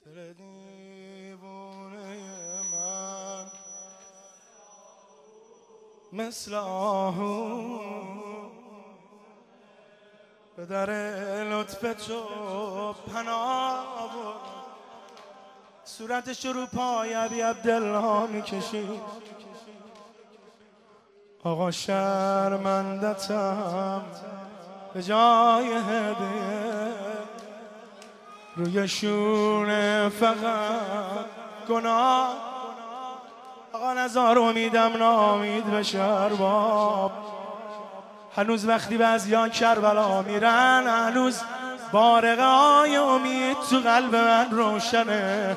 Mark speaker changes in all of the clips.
Speaker 1: دل دیوونه من مثل آهو به در لطف تو پناه برد، صورتش رو پای ابی عبدالله میکشید. آقا شرمندتم به جای هدیه روی شونه فقط گناه. آقا نزار امیدم نامید بشه ارباب، هنوز وقتی بعضیان کربلا میرن هنوز بارقه های امید تو قلب من روشنه.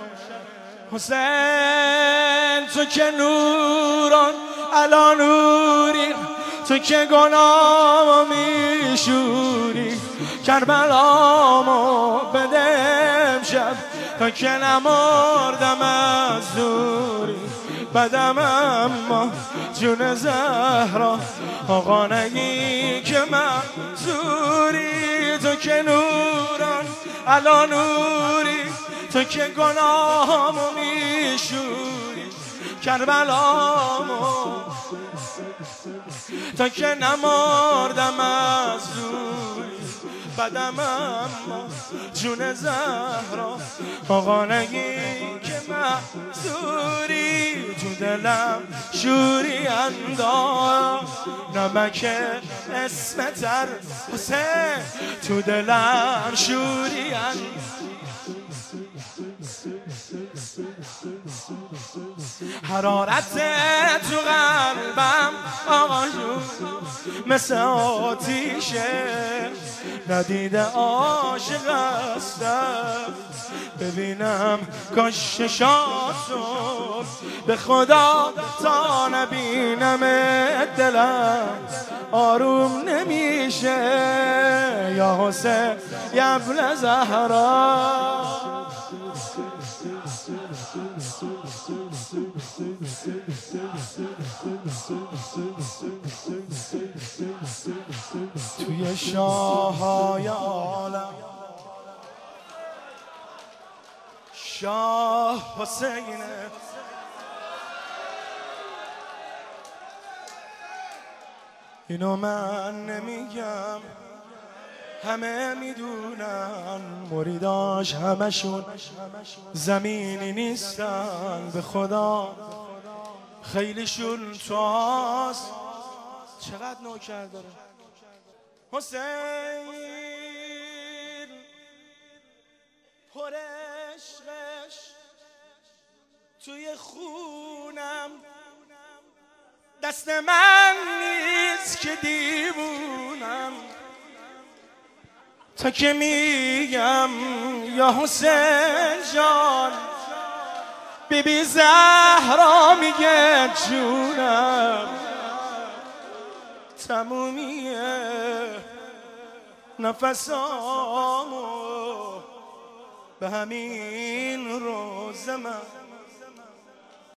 Speaker 1: حسین تو که نوران علا نوری، تو که گناهمو میشوری، کربلامو بده امشب تا که نمردم از دوری. بدم اما جون زهرا آقا نگی که منظوری، تو که نوران علا نوری، تو که گناهمو میشوری، کربلامو تا که نمردم از دوری. بدم اما جون زهرا آقا نگی که منظوری، تو دلم شوری انداز نمک اسم تر حسین، تو دلم شوری حرارت تو قلبم آقا جون مثل آتیشه، ندیده عاشق هستم ببینم کاش چشاتو به خدا تا نبینم دلم آروم نمیشه. یا حسین یا ابن زهرا توی شاه‌های عالم شاه حسینه، اینو من نمیگم همه میدونن، مریداش همشون زمینی نیستن به خدا، خیلیشون تو هست. چقدر نوکر داره حسین، پر عشقش توی خونم، دست من نیست که دیوونم تا که میگم یا حسین جان، بیبی زهرا میگه جونم تمومیه نفسامو به همین روز من